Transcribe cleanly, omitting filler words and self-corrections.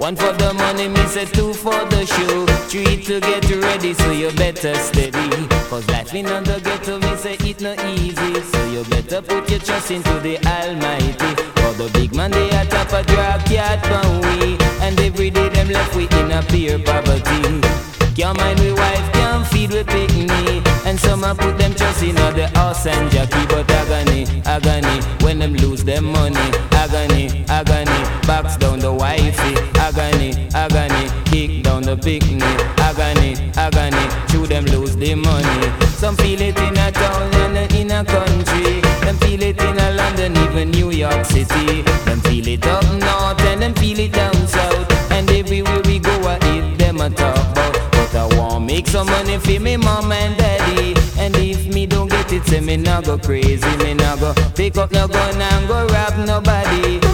One for the money, me say two for the show. Three to get ready, so you better steady. Cause life in the ghetto, me say it no easy. So you better put your trust into the Almighty. For the big man, they a top a drop cat from we. And every day them left we in a pure poverty. Can't mind we wife, can't feed we picnic. And some a put them trust in the horse and jockey. But agony, agony, when them lose them money. Agony, agony, backs down the wifey. Agony, agony, kick down the picnic. Agony, agony, through them lose the money. Some feel it in a town and in a country. Them feel it in a London, even New York City. Them feel it up north and them feel it down south. And everywhere we go I hit them a talk about. I want make some money for me mom and daddy. And if me don't get it, say me nah go crazy. Me nah go pick up no gun and go rob nobody.